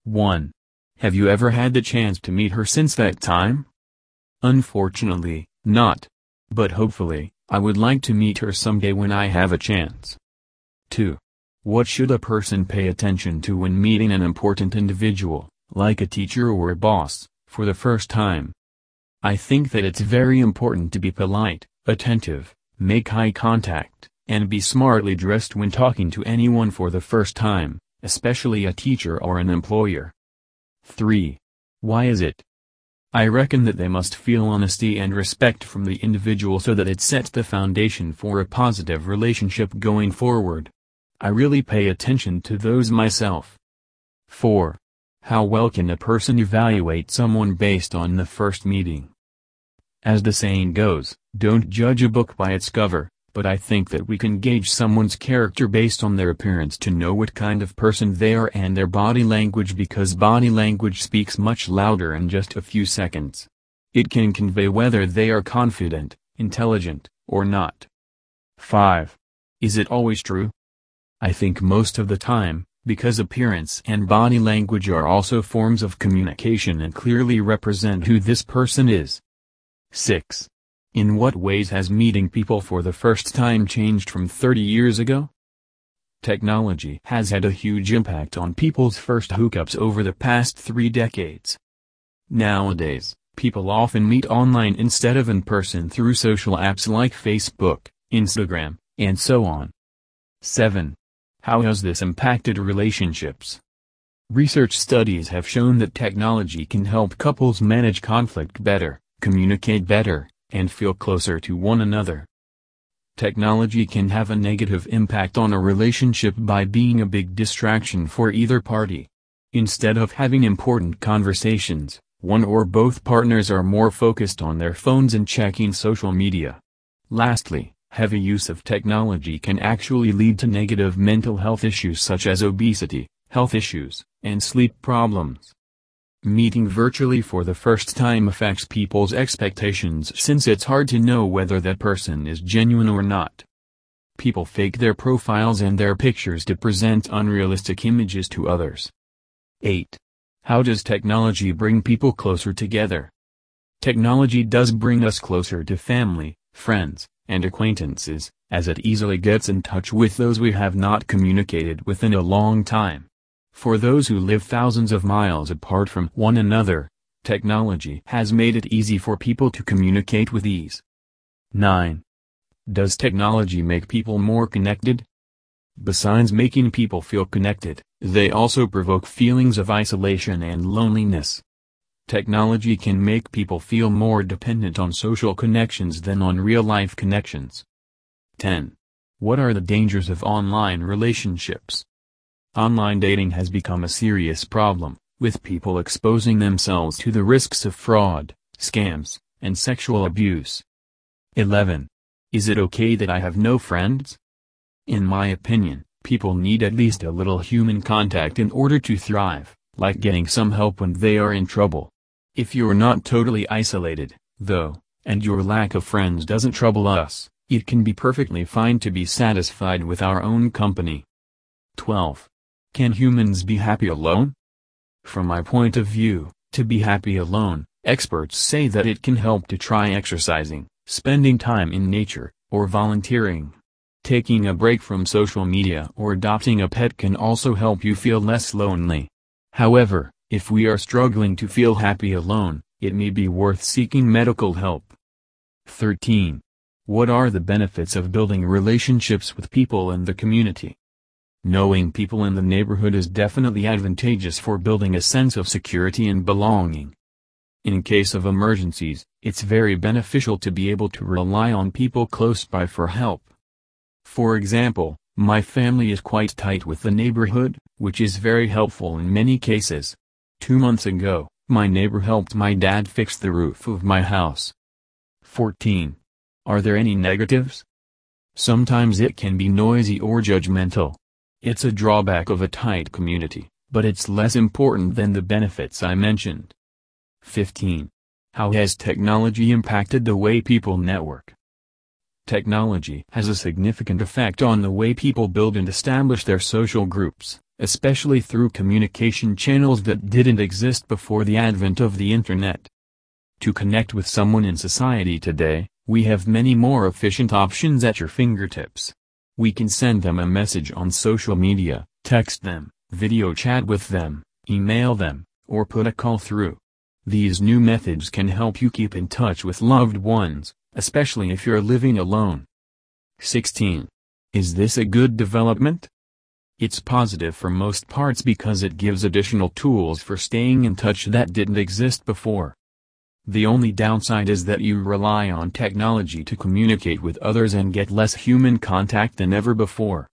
1. Have you ever had the chance to meet her since that time? Unfortunately, not. But hopefully, I would like to meet her someday when I have a chance. 2. What should a person pay attention to when meeting an important individual, like a teacher or a boss, for the first time? I think that it's very important to be polite, attentive, make eye contact, and be smartly dressed when talking to anyone for the first time, especially a teacher or an employer. 3. Why is it? I reckon that they must feel honesty and respect from the individual so that it sets the foundation for a positive relationship going forward. I really pay attention to those myself. 4. How well can a person evaluate someone based on the first meeting? As the saying goes, don't judge a book by its cover, but I think that we can gauge someone's character based on their appearance to know what kind of person they are and their body language, because body language speaks much louder in just a few seconds. It can convey whether they are confident, intelligent, or not. 5. Is it always true? I think most of the time, because appearance and body language are also forms of communication and clearly represent who this person is. 6. In what ways has meeting people for the first time changed from 30 years ago? Technology has had a huge impact on people's first hookups over the past 3 decades. Nowadays, people often meet online instead of in person through social apps like Facebook, Instagram, and so on. 7. How has this impacted relationships? Research studies have shown that technology can help couples manage conflict better, communicate better, and feel closer to one another. Technology can have a negative impact on a relationship by being a big distraction for either party. Instead of having important conversations, one or both partners are more focused on their phones and checking social media. Lastly, heavy use of technology can actually lead to negative mental health issues such as obesity, health issues, and sleep problems. Meeting virtually for the first time affects people's expectations since it's hard to know whether that person is genuine or not. People fake their profiles and their pictures to present unrealistic images to others. 8. How does technology bring people closer together? Technology does bring us closer to family, friends, and acquaintances, as it easily gets in touch with those we have not communicated with in a long time. For those who live thousands of miles apart from one another, technology has made it easy for people to communicate with ease. 9. Does technology make people more connected? Besides making people feel connected, they also provoke feelings of isolation and loneliness. Technology can make people feel more dependent on social connections than on real-life connections. 10. What are the dangers of online relationships? Online dating has become a serious problem, with people exposing themselves to the risks of fraud, scams, and sexual abuse. 11. Is it okay that I have no friends? In my opinion, people need at least a little human contact in order to thrive, like getting some help when they are in trouble. If you're not totally isolated, though, and your lack of friends doesn't trouble us, it can be perfectly fine to be satisfied with our own company. 12. Can humans be happy alone? From my point of view, to be happy alone, experts say that it can help to try exercising, spending time in nature, or volunteering. Taking a break from social media or adopting a pet can also help you feel less lonely. However, if we are struggling to feel happy alone, it may be worth seeking medical help. 13. What are the benefits of building relationships with people in the community? Knowing people in the neighborhood is definitely advantageous for building a sense of security and belonging. In case of emergencies, it's very beneficial to be able to rely on people close by for help. For example, my family is quite tight with the neighborhood, which is very helpful in many cases. 2 months ago, my neighbor helped my dad fix the roof of my house. 14. Are there any negatives? Sometimes it can be noisy or judgmental. It's a drawback of a tight community, but it's less important than the benefits I mentioned. 15. How has technology impacted the way people network? Technology has a significant effect on the way people build and establish their social groups, especially through communication channels that didn't exist before the advent of the Internet. To connect with someone in society today, we have many more efficient options at your fingertips. We can send them a message on social media, text them, video chat with them, email them, or put a call through. These new methods can help you keep in touch with loved ones, especially if you're living alone. 16. Is this a good development? It's positive for most parts because it gives additional tools for staying in touch that didn't exist before. The only downside is that you rely on technology to communicate with others and get less human contact than ever before.